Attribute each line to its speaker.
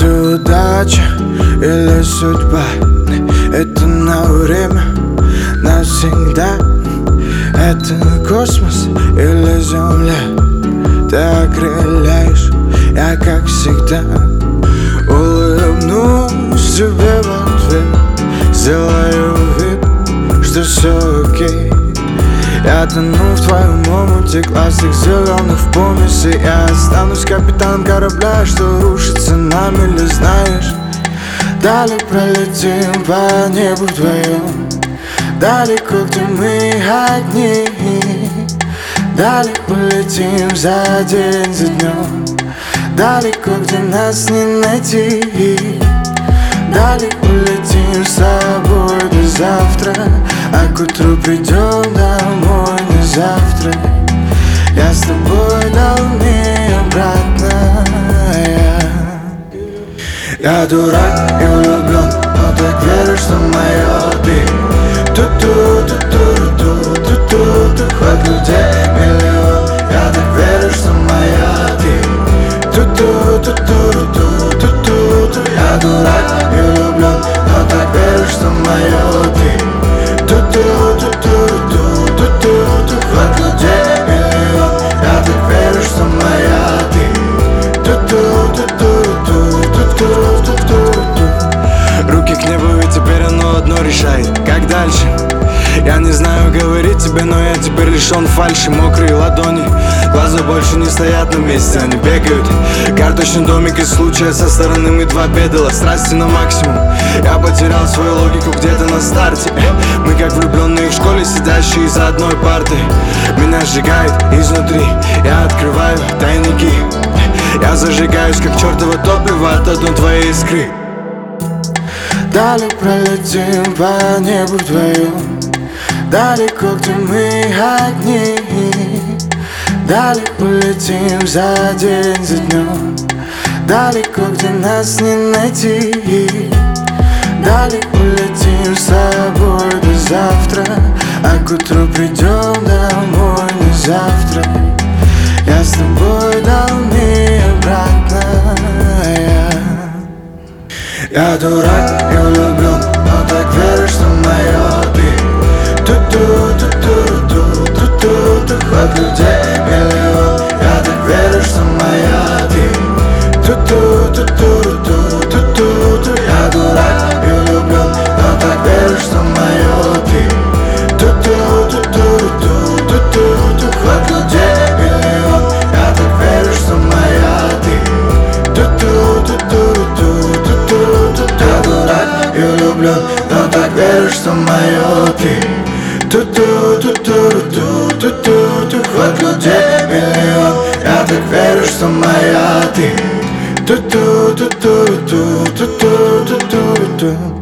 Speaker 1: же удача или судьба? Это на время, навсегда. Это космос или земля? Ты окрыляешь, я как всегда улыбнусь тебе в ответ, сделаю вид, что все окей. Я тону в твоем омуте классных зеленых в помеси. Я останусь капитаном корабля, что рушится на мили, знаешь. Далее пролетим по небу вдвоем, далеко, где мы одни. Далеко полетим за день, за днем, далеко, где нас не найти. Далеко полетим с тобой до завтра, а к утру придем домой не завтра. Я с тобой давней обратно. Я дурак и влюблен, но так верю, что моё ты. Ту-ту-ту-ту-ту-ту-ту-ту. Хоть людей миллион, я так верю, что моя ты. Ту-ту-ту-ту-ту-ту-ту. Я дурак и влюблен, но так верю, что моё ты. Ту-ту-ту-ту-ту-ту-ту. Хоть людей миллион, я так верю, что моя ты. Ту-ту-ту-ту-ту-ту-ту. Руки к небу, и теперь оно одно решает, как дальше. Я не знаю говорить тебе, но я теперь лишен фальши. Мокрые ладони, глаза больше не стоят на месте, они бегают. Карточный домик из случая со стороны, мы два педала, страсти на максимум. Я потерял свою логику где-то на старте. Мы как влюбленные в школе, сидящие за одной партой. Меня сжигает изнутри, я открываю тайники. Я зажигаюсь, как чертово топливо от одной твоей искры. Далее пролетим по небу вдвоем, далеко, где мы одни. Далеко полетим за день, за днем, далеко, где нас не найти. Далеко полетим с тобой до завтра, а к утру придем домой не завтра. Я с тобой давней обратно. Я дурак и влюблен, но так верю, что моё ты. Ту-ту-ту-ту-ту-ту-ту. Хоть людей миллион, я так верю, что моя ты. Ту-ту-ту-ту-ту-ту-ту. Я дурак и влюблен, но так верю, что моё ты. Ту-ту-ту-ту-ту-ту-ту. Хоть людей миллион, я так верю, что моя ты. Ту-ту-ту-ту-ту-ту-ту. Я дурак и влюблен, но так верю, что моё ты. Ту-ту-ту-ту-ту-ту-ту. Хоть людей миллион, я так верю, что моя ты. Ту-ту-ту-ту-ту-ту-ту-ту.